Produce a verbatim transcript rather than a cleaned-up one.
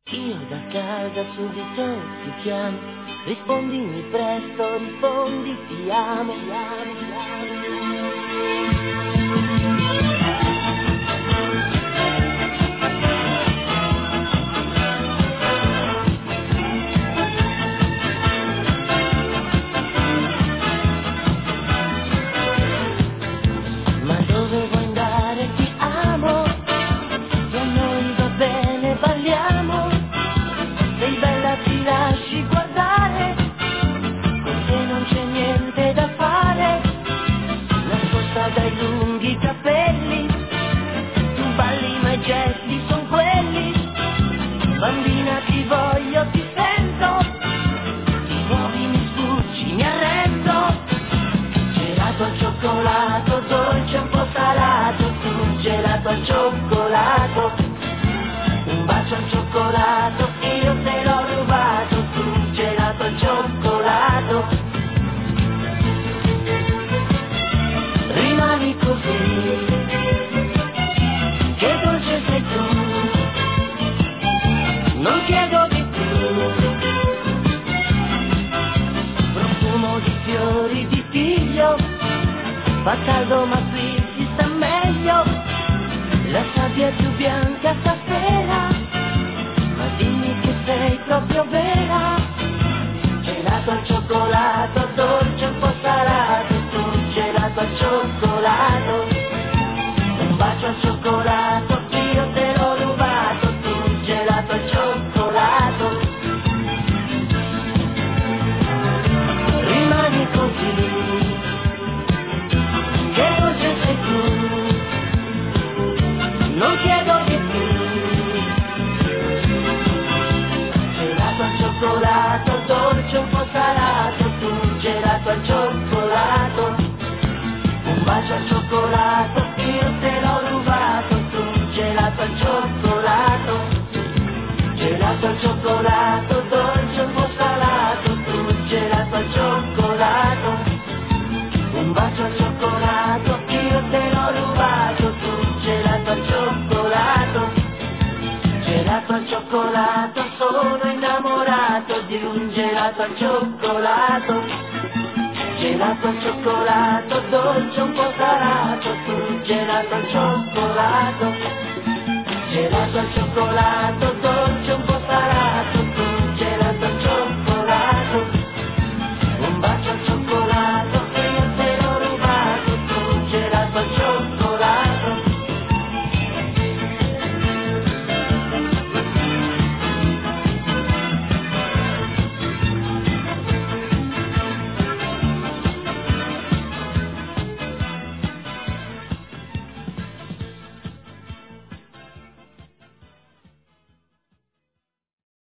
Io da casa subito ti chiamo, rispondimi presto, rispondi ti amo, ti amo, ti amo. Ma dove vuoi andare ti amo, se a noi va bene balliamo. Sei bella ti lasci guardare, con te non c'è niente da fare, nascosta dai lunghi capelli, tu balli ma i gesti son quelli, bambina ti voglio, ti sento, ti muovi, mi sfuggi, mi arrendo, gelato al cioccolato, dolce un po' salato, tu gelato al cioccolato, un bacio al cioccolato, io te l'ho rubato, tu gelato al cioccolato. Rimani così, che dolce sei tu, non chiedo di più. Profumo di fiori di figlio, fa caldo ma qui si sta meglio, la sabbia è più bianca stasera, ma dimmi che sei proprio vera. Gelato al cioccolato, dolce un po' salato, tu gelato al cioccolato, un bacio al cioccolato, io te l'ho rubato, tu gelato al cioccolato. Rimani così, che dolce sei tu, non chiedo di più. Gelato al cioccolato, dolce un po' salato, tu gelato al cioccolato, un bacio al cioccolato, io te l'ho rubato, tu gelato al cioccolato, gelato al cioccolato, dolce un po' salato, tu gelato al cioccolato, un bacio al cioccolato, io te l'ho rubato, tu gelato al cioccolato, gelato al cioccolato, sono innamorato di un gelato al cioccolato, gelato al cioccolato, dolce un po' salato, tu gelato al cioccolato, gelato al cioccolato,